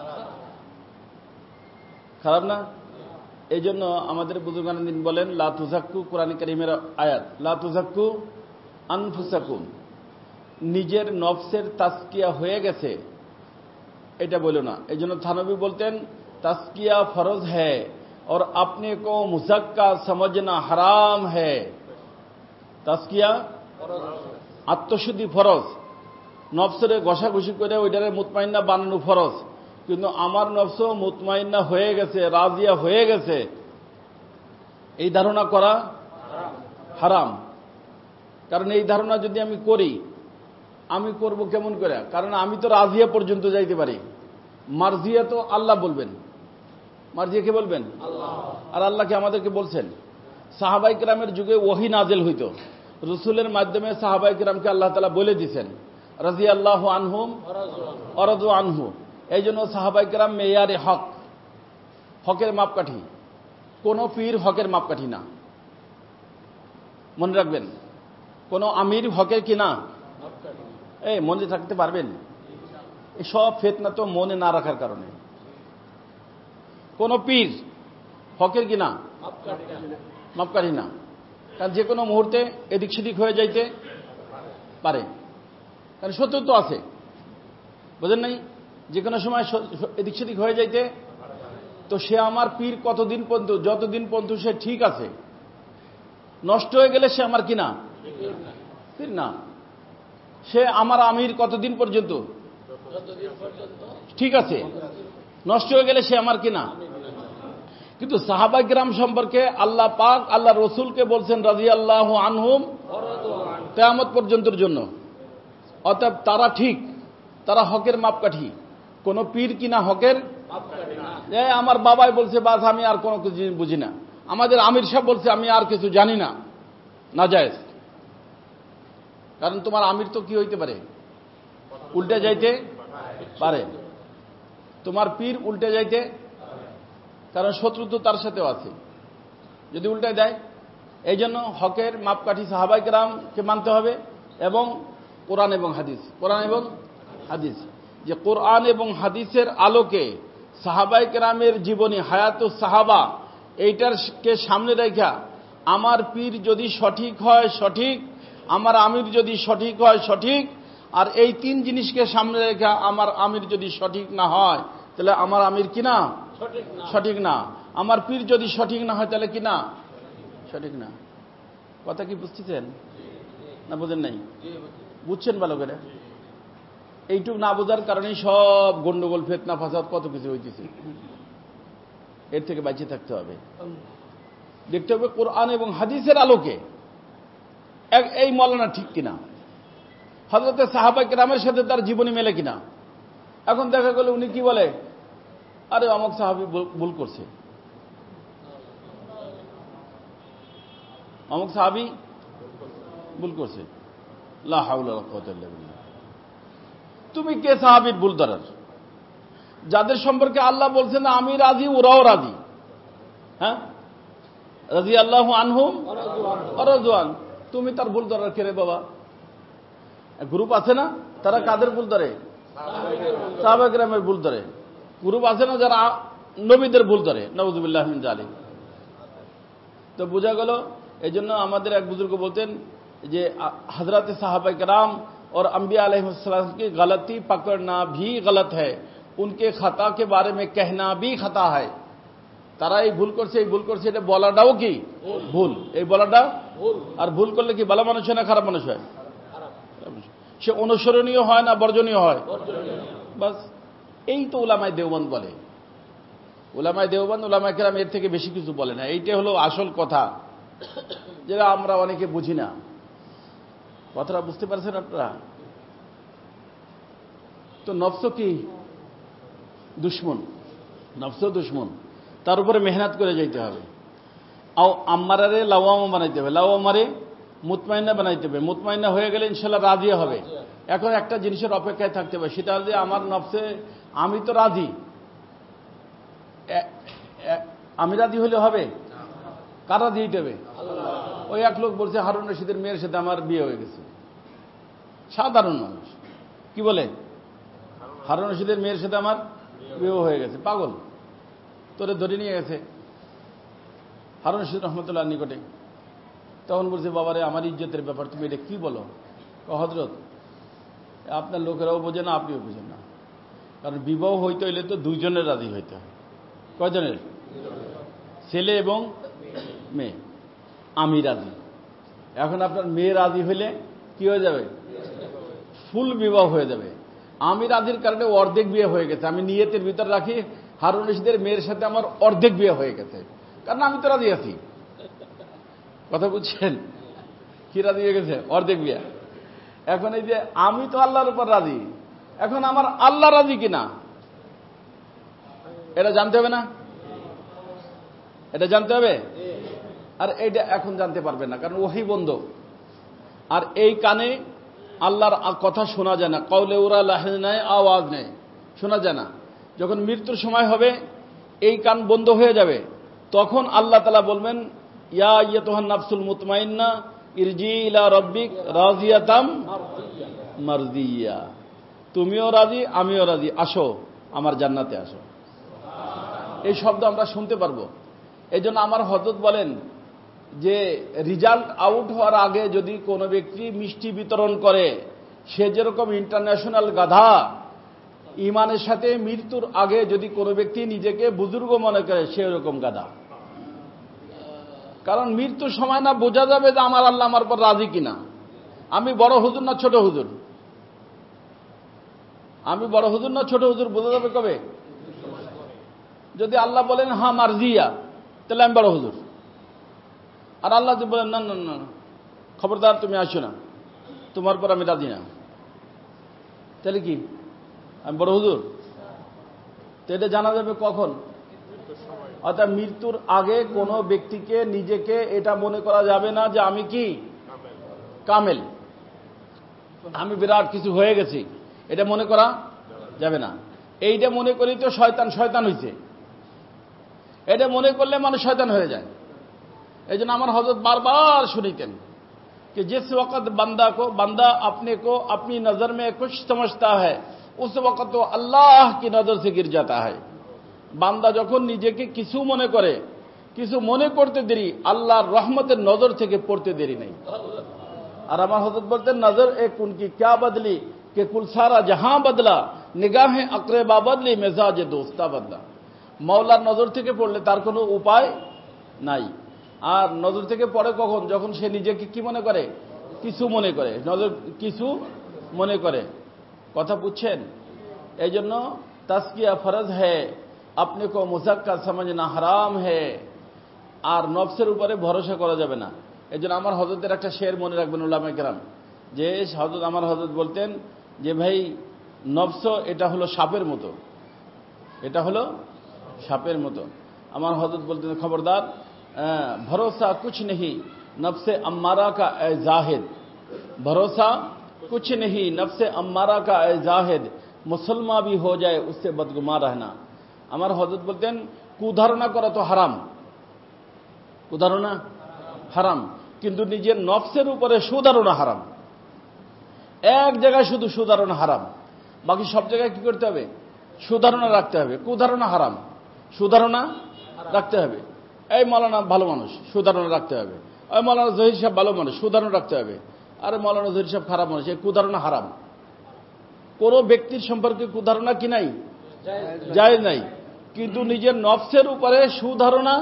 খারাপ না? এই জন্য আমাদের বুজুর্গান দিন বলেন, লা তুজাক্কু, কোরআন কারীমের আয়াত, লা তুজাক্কু আনফুসাকুম, নিজের নফসের তাজকিয়া হয়ে গেছে এটা বলো না। এই জন্য থানবী বলতেন, তাজকিয়া ফরজ হ্যায় और अपने को मुज़क्का समझना हराम है। তাজকিয়া আত্মশুদ্ধি ফরজ, নফসের ঘষাঘষি করে ওইটারে মুতমাইন্না বানানো ফরজ, কিন্তু আমার নফস মুতমাইন্না হয়ে গেছে, রাজিয়া হয়ে গেছে, এই ধারণা করা হারাম। কারণ এই ধারণা যদি আমি করি, আমি করব কেমন করে? কারণ আমি তো রাজিয়া পর্যন্ত যাইতে পারি, মারজিয়া তো আল্লাহ বলবেন। মারজিয়া কে বলবেন? আল্লাহ। আর আল্লাহকে আমাদেরকে বলছেন। সাহাবায়ে কেরামের যুগে ওহী নাজিল হইতো, রাসূলের মাধ্যমে সাহাবায়ে কেরামকে আল্লাহ তাআলা বলে দিয়েছেন, রাদিয়াল্লাহু আনহুম ওয়া রাদু আনহু। এই জন্য সাহাবায়ে কেরাম মেয়ারে হক, হকের মাপকাঠি। কোন পীর হকের মাপকাঠি না, মনে রাখবেন। কোন আমির হকের কি না? এই মনে থাকতে পারবেন? এই সব ফিতনা তো মনে না রাখার কারণে। কোন পীর হকের কি না? মাপকাঠি না। কারণ যে কোনো মুহূর্তে এদিক সেদিক হয়ে যাইতে পারে, কারণ সত্য তো আছে, বুঝেন নাই? যে কোনো সময় এদিক সেদিক হয়ে যাইতে, তো সে আমার পীর কতদিন পর্যন্ত? যতদিন পর্যন্ত সে ঠিক আছে। নষ্ট হয়ে গেলে সে আমার কি না? পীর না। সে আমার আমির কতদিন পর্যন্ত? ঠিক আছে। নষ্ট হয়ে গেলে সে আমার কি না? কিন্তু সাহাবা কিরাম সম্পর্কে আল্লাহ পাক আল্লাহ রসুলকে বলছেন রাদিয়াল্লাহু আনহুম কিয়ামত পর্যন্তের জন্য। অতএব তারা ঠিক, তারা হকের মাপকাঠি। কোন পীর কিনা হকের মাপকাঠি না। আমার বাবাই বলছে, বাস আমি আর কোনো কিছু বুঝি না। আমাদের আমির সাহেব বলছে, আমি আর কিছু জানি না, নাজায়েজ। কারণ তোমার আমির তো কি হইতে পারে? উল্টে যাইতে পারে। তোমার পীর উল্টে যাইতে, কারণ শত্রু তো তার সাথেও আছে, যদি উল্টে দেয়। এই জন্য হকের মাপকাঠি সাহাবায়ে কেরামকে মানতে হবে, এবং কোরআন এবং হাদিস। কোরআন এবং হাদিস, যে কোরআন এবং হাদিসের আলোকে সাহাবায়ে কেরামের জীবনী, হায়াতুস সাহাবা, এইটারকে সামনে রেখা আমার পীর যদি সঠিক হয় সঠিক, আমার আমির যদি সঠিক হয় সঠিক, আর এই তিন জিনিসকে সামনে রেখা আমার আমির যদি সঠিক না হয়, তাহলে আমার আমির কিনা সঠিক না। আমার পীর যদি সঠিক না হয়, তাহলে কিনা সঠিক না। কথা কি বুঝতেছেন না বুঝেন নাই? বুঝছেন ভালো করে? এইটুক না বোঝার কারণেই সব গন্ডগোল, ফিতনা, ফাসাদ, কত কিছু হইতেছে। এর থেকে বাঁচিয়ে থাকতে হবে। দেখতে হবে কোরআন এবং হাদিসের আলোকে এই মওলানা ঠিক কিনা, হযরতে সাহাবা কেরামের সাথে তার জীবনী মেলে কিনা। এখন দেখা গেল উনি কি বলে, আরে অমুক সাহাবী ভুল করছে, অমুক সাহাবী ভুল করছে। লা হাওলা ওয়ালা কুওয়াতা ইল্লা বিল্লাহ। তুমি কে সাহাবীর ভুল ধরার? যাদের সম্পর্কে আল্লাহ বলছেন আমি রাজি, ওরাও রাজি। হ্যাঁ, রাদিয়াল্লাহু আনহুম ওয়া রাদু আন। তুমি তার ভুল ধরার কে রে বাবা? গ্রুপ আছে না, তারা কাদের ভুল ধরে? সাহাবায়ে কেরামের ভুল ধরে। গ্রুপ আছে না যারা নবীদের ভুল ধরে, নাউযুবিল্লাহি মিন যালিক। তো বোঝা গেল, এই জন্য আমাদের এক বুজুর্গ বলতেন যে হযরতে সাহাবায়ে কেরাম और अंबिया अलैहिस्सलाम की गलती पकड़ना भी गलत है, उनके खता के बारे में कहना भी खता है। তারা এই ভুল করছে, এই ভুল করছে, এটা বলাটাও কি ভুল, এই বলাটা ভুল। আর ভুল করলে কি ভালো মানুষ হয় না খারাপ মানুষ হয়? সে অনুসরণীয় হয় না বর্জনীয় হয়? বাস এই তো উলামায়ে দেওবন্দ বলে। উলামায়ে দেওবন্দ, উলামায়ে কেরাম এর থেকে বেশি কিছু বলে না। এইটা হলো আসল কথা, যেটা আমরা অনেকে বুঝি না। কথাটা বুঝতে পারছেন আপনারা? তো নফস কি দুশ্মন, নফস দুশ্মন, তার উপরে মেহনত করে যাইতে হবে। আও আম্মারারে লাওয়ামা বানাইতে হবে, লাওয়ামারে মুতমাইন্না বানাইতে হবে। মুতমাইন্না হয়ে গেলে ইনশাআল্লাহ রাজিয়া হবে। এখন একটা জিনিসের অপেক্ষায় থাকতে হবে, সেটা হল যে আমার নফসে আমি তো রাজি, আমি রাজি হলে হবে? কারা দিয়ে দেবে? ওই এক লোক বলছে হারুন রশিদের মেয়ের সাথে আমার বিয়ে হয়ে গেছে। সাধারণ মানুষ কি বলে, হারুন রশিদের মেয়ের সাথে আমার বিয়ে হয়ে গেছে। পাগল, তোরে ধরে নিয়ে গেছে হারুন রশিদ রহমতুল্লাহ নিকটে। তখন বলছে বাবারে আমার ইজ্জতের ব্যাপার, তুমি এটা কি বলো? হযরত আপনার লোকেরাও বোঝে না, আপনিও বোঝেন না। কারণ বিবাহ হইতে হইলে তো দুইজনের রাজি হইতে হয়। কয়জনের? ছেলে এবং মেয়ে। আমি রাজি। এখন আপনার মেয়ে রাজি হইলে কি হয়ে যাবে? ফুল বিবাহ হয়ে যাবে। আমি রাজির কারণে অর্ধেক বিয়ে হয়ে গেছে। আমি নিয়তের ভিতর রাখি হারুন রশিদের মেয়ের সাথে আমার অর্ধেক বিয়ে হয়ে গেছে, কারণ আমি তো রাজি আছি। কথা বুঝছেন? কি রাজি হয়ে গেছে? অর্ধেক বিয়ে। এখন এই যে আমি তো আল্লাহর উপর রাজি, এখন আমার আল্লাহ রাজি কিনা এটা জানতে হবে না? এটা জানতে হবে। আর এইটা এখন জানতে পারবে না, কারণ ওহী বন্ধ। আর এই কানে আল্লাহর কথা শোনা যায় না, কওলে ওরা লাহেজ নাই, আওয়াজ নেই, শোনা যায় না। যখন মৃত্যুর সময় হবে এই কান বন্ধ হয়ে যাবে, তখন আল্লাহ তাআলা বলবেন ইয়া আইয়াতুহান নাফসুল মুতমাইন্না ইরজি ইলা রাব্বিক রাজিয়াতাম মারদিয়া। তুমিও রাজি, আমিও রাজি, আসো আমার জান্নাতে আসো। এই শব্দ আমরা শুনতে পারবো। এই জন্য আমার হযরত বলেন যে রিজাল্ট আউট হওয়ার আগে যদি কোনো ব্যক্তি মিষ্টি বিতরণ করে, সে যেরকম ইন্টারন্যাশনাল গাধা, ইমানের সাথে মৃত্যুর আগে যদি কোনো ব্যক্তি নিজেকে বুজুর্গ মনে করে, সে এরকম গাধা। কারণ মৃত্যুর সময় না বোঝা যাবে যে আমার আল্লাহ আমার পর রাজি কিনা। আমি বড় হুজুর না ছোট হুজুর? আমি বড় হুজুর না ছোট হুজুর বোঝা যাবে কবে? যদি আল্লাহ বলেন হ্যাঁ মারজিয়া, তাহলে আমি বড় হুজুর। আর আল্লাহ যদি বলেন না না না খবরদার তুমি আসো না, তোমার পর আমি রাজি না, তাহলে কি আমি বড় হুজুর? তো এটা জানা যাবে কখন? অর্থাৎ মৃত্যুর আগে কোনো ব্যক্তিকে নিজেকে এটা মনে করা যাবে না যে আমি কি কামেল, আমি বিরাট কিছু হয়ে গেছি, এটা মনে করা যাবে না। এইটা মনে করি তো শয়তান শয়তান হয়েছে, এটা মনে করলে মানুষ শয়তান হয়ে যায়। এই জন্য আমার হযরত বারবার শুনিতেন कि जिस वक्त बंदा को बंदा अपने को अपनी नजर में कुछ समझता है, उस वक्त तो अल्लाह की नजर से गिर जाता है। বান্দা যখন নিজেকে কিছু মনে করে, কিছু মনে করতে দেরি আল্লাহর রহমতের নজর থেকে পড়তে দেরি নেই। আর আমার হযরত বলতেন নজর এক উনকি क्या बदली कि कुल सारा जहां बदला, निगाहें अकरबा बदली, मिजाज दोस्ता बदला। মাওলার নজর থেকে পড়লে তার কোনো উপায় নাই। আর নজর থেকে পড়ে কখন? যখন সে নিজেকে কি মনে করে? কিছু মনে করে, নজর কিছু মনে করে। কথা বুঝছেন? এই জন্য তাসকিয়া ফরজ হ্যায়, আপনি কো মুজাক্কা সমঝনা হারাম হ্যায়। আর নফসের উপরে ভরসা করা যাবে না। এই জন্য আমার হযরতের একটা শের মনে রাখবেন উলামায়ে কেরাম, যে হযরত আমার হযরত বলতেন যে ভাই নফস এটা হলো সাপের মতো, এটা হলো সাপের মতো। আমার হযরত বলতেন খবরদার, भरोसा कुछ नहीं नफ्से अम्मारा का ए जाहिद, भरोसा कुछ नहीं नफ्से अम्मारा का ए जाहिद, मुसलमान भी हो जाए उससे बदगुमा रहना। আমার হযরত বলতেন কুধারণা করা তো হারাম, কুধারণা হারাম, কিন্তু নিজের নফসের উপরে সুধারণা হারাম। এক জায়গায় শুধু সুধারণা হারাম, বাকি সব জায়গায় কি করতে হবে? সুধারণা রাখতে হবে। কুধারণা হারাম, সুধারণা রাখতে হবে। এই মৌলানা ভালো মানুষ, সুধারণা রাখতে হবে। ওই মৌলানা জহির সাহেব ভালো মানুষ, সুধারণা রাখতে হবে। আরে মৌলানা জহির সাহেব খারাপ মানুষ, এই কুধারণা হারাম। কোন ব্যক্তির সম্পর্কে কুধারণা কি নাই, জায়েজ নাই। কিন্তু নিজের নফসের উপরে সুধারণা,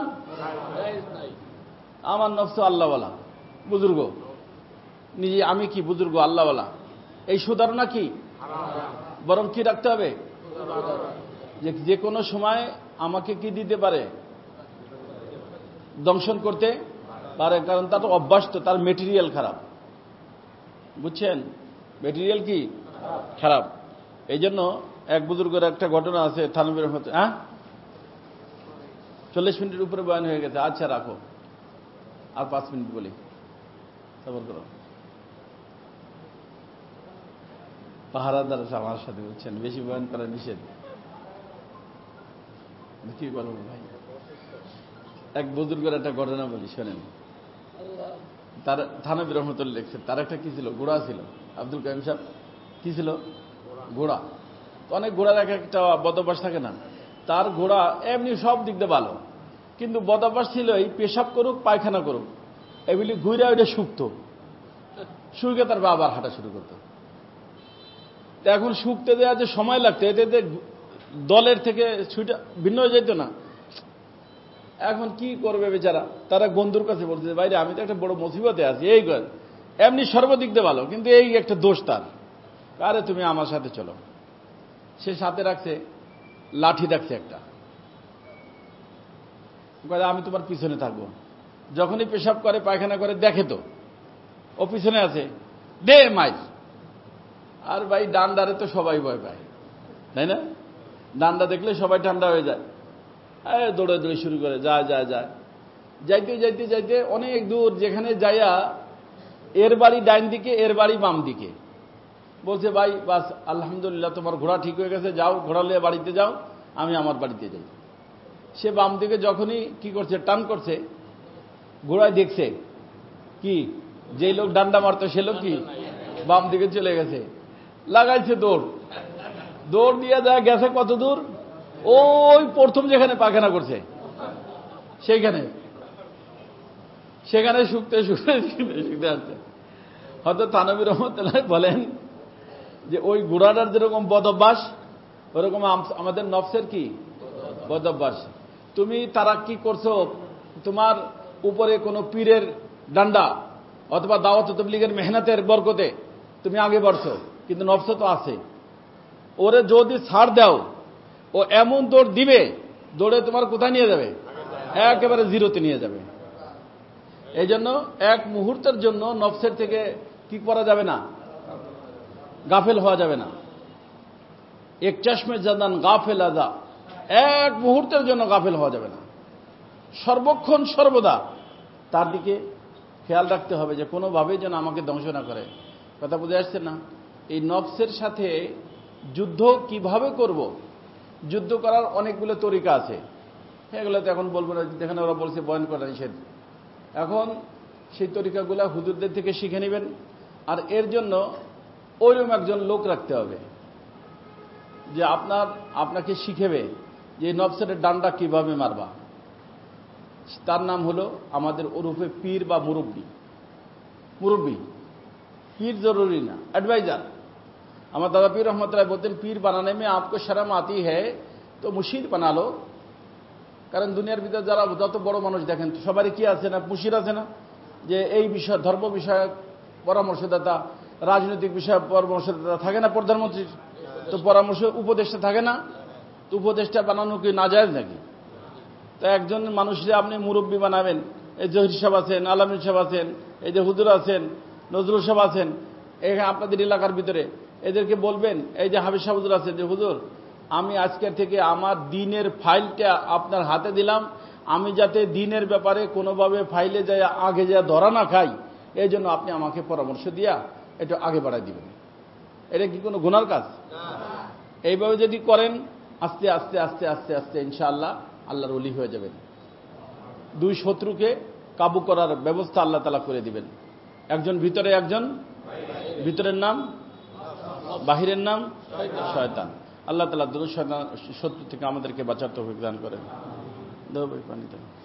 আমার নফস আল্লাহওয়ালা, বুজুর্গ, নিজে আমি কি বুজুর্গ আল্লাহওয়ালা, এই সুধারণা কি, বরং কি রাখতে হবে, যে যে কোনো সময় আমাকে কি দিতে পারে, দংশন করতে পারে। কারণ তার অভ্যাস তো, তার মেটেরিয়াল খারাপ, বুঝছেন, মেটেরিয়াল কি খারাপ। এই জন্য এক বুজুর্গের একটা ঘটনা আছে, থানবীর রহমত। হ্যাঁ, চল্লিশ মিনিটের উপরে বয়ান হয়ে গেছে। আচ্ছা রাখো, আর পাঁচ মিনিট বলি, সবর করো। পাহারাদার আছে আমার সাথে, বুঝছেন, বেশি বয়ান করা নিষেধ। কি বলবো ভাই, এক বুজুর্গের একটা ঘটনা বলি, শোনেন। তার থানবীর রহমতুল্লাহ লিখছেন, তার একটা কি ছিল, ঘোড়া ছিল। আব্দুল কাইম সাহেব কি ছিল, ঘোড়া। তো অনেক ঘোড়ার এক একটা বদভ্যাস থাকে না। তার ঘোড়া এমনি সব দিক দিয়ে ভালো, কিন্তু বদভ্যাস ছিল এই পেশাব করুক পায়খানা করুক এগুলি ঘুরে ওইটা শুকতো, শুকে তার আবার হাঁটা শুরু করতো। এখন শুকতে দেওয়া যে সময় লাগতো, এতে দলের থেকে ছুটে ভিন্ন হয়ে যেত না। এখন কি করবে বেচারা, তারা বন্ধুর কাছে বলছে, বাইরে আমি তো একটা বড় মুসিবতে আছি, এই কর এমনি সর্বদিক দিয়ে ভালো, কিন্তু এই একটা দোষ তার। আরে তুমি আমার সাথে চলো। সে সাথে রাখছে, লাঠি রাখছে একটা, আমি তোমার পিছনে থাকবো, যখনই পেশাব করে পায়খানা করে দেখে তো ও পিছনে আছে, দে মাইর। আর ভাই ডান্ডারে তো সবাই ভয় পায়, তাই না? ডান্ডা দেখলে সবাই ঠান্ডা হয়ে যায়, দৌড়ে দৌড়ে শুরু করে, যায় যায় যায় যাইতে যাইতে যাইতে অনেক দূর, যেখানে যাইয়া এর বাড়ি ডাইন দিকে, এর বাড়ি বাম দিকে। বলছে, ভাই বাস আলহামদুলিল্লাহ তোমার ঘোড়া ঠিক হয়ে গেছে, যাও ঘোড়া নিয়ে বাড়িতে যাও, আমি আমার বাড়িতে যাই। সে বাম দিকে যখনই কি করছে, টান করছে, ঘোড়ায় দেখছে কি, যেই লোক ডান্ডা মারতো সে লোক কি বাম দিকে চলে গেছে। লাগাইছে দৌড়, দৌড় দিয়ে যায়, গেছে কত দূর, ওই প্রথম যেখানে পায়খানা করছে সেইখানে, সেখানে শুকতে শুকতে শুকতে আসছে। হয়তো থানবী রহমতুল্লাহ বলেন যে ওই ঘোড়াটার যেরকম বদভ্যাস, ওরকম আমাদের নফসের কি বদভ্যাস। তুমি তারা কি করছো, তোমার উপরে কোনো পীরের ডান্ডা অথবা দাওয়াত তাবলীগের মেহনতের বরকতে তুমি আগে বাড়ছো, কিন্তু নফস তো আছে। ওরে যদি ছাড় দাও, ও এমন দৌড় দিবে, দৌড়ে তোমার কোথায় নিয়ে যাবে, একেবারে জিরোতে নিয়ে যাবে। এই জন্য এক মুহূর্তের জন্য নফসের থেকে কি করা যাবে না, গাফেল হওয়া যাবে না। এক চশমে জাদান গাফেল আদা, এক মুহূর্তের জন্য গাফেল হওয়া যাবে না। সর্বক্ষণ সর্বদা তার দিকে খেয়াল রাখতে হবে যে কোনোভাবেই যেন আমাকে ধ্বংস না করে। কথা বুঝে আসছে না? এই নফসের সাথে যুদ্ধ কিভাবে করব, যুদ্ধ করার অনেকগুলো তরিকা আছে, এগুলো তো এখন বলবো না, যেখানে ওরা বলছে বয়ান করা নিষেধ। এখন সেই তরিকাগুলো হুজুরদের থেকে শিখে নেবেন, আর এর জন্য ওইরকম একজন লোক রাখতে হবে যে আপনার আপনাকে শিখেবে যে নফসের ডান্ডা কিভাবে মারবা। তার নাম হলো আমাদের ওরফে পীর বা মুরব্বী। মুরব্বী, পীর জরুরি না, অ্যাডভাইজার। আমার দাদা পীর রহমতুল্লাহ বলতেন, পীর বানানে মে আপকো শরম আতি হ্যায় তো মুশির বানা লো। কারণ দুনিয়ার ভিতরে যারা যত বড় মানুষ দেখেন, সবারই কি আছে না, মুশির আছে না, যে এই বিষয় ধর্ম বিষয়ক পরামর্শদাতা, রাজনৈতিক বিষয়ে পরামর্শদাতা থাকে না প্রধানমন্ত্রীর, তো পরামর্শ উপদেষ্টা থাকে না, তো উপদেষ্টা বানানো কি নাজায়েজ নাকি? তো একজন মানুষকে আপনি মুরব্বী বানাবেন, এই জহির সাহেব আছেন, আলামিন সাহেব আছেন, এই যে হুজুর আছেন, নজরুল সাহেব আছেন, এখানে আপনাদের এলাকার ভিতরে, এদেরকে বলবেন, এই যে হাবিব সাহেব হুজুর আছেন, যে হুজুর আমি আজকের থেকে আমার দিনের ফাইলটা আপনার হাতে দিলাম, আমি যাতে দিনের ব্যাপারে কোনোভাবে ফাইলে যায় আগে যা ধরা না খাই, এই জন্য আপনি আমাকে পরামর্শ দিয়া একটু আগে বাড়াই দিবেন। এটা কি কোনো গুনার কাজ? এইভাবে যদি করেন, আস্তে আস্তে আস্তে আস্তে আস্তে ইনশাআল্লাহ আল্লাহর ওলি হয়ে যাবেন। দুই শত্রুকে কাবু করার ব্যবস্থা আল্লাহ তাআলা করে দিবেন। একজন ভিতরে, একজন ভিতরের নাম, বাহিরের নাম শয়তান। আল্লাহ তাআলা দুষ্ট শয়তান শত্রু থেকে আমাদেরকে বাঁচার তৌফিক দান করেন। দাও ভাই পানি দাও।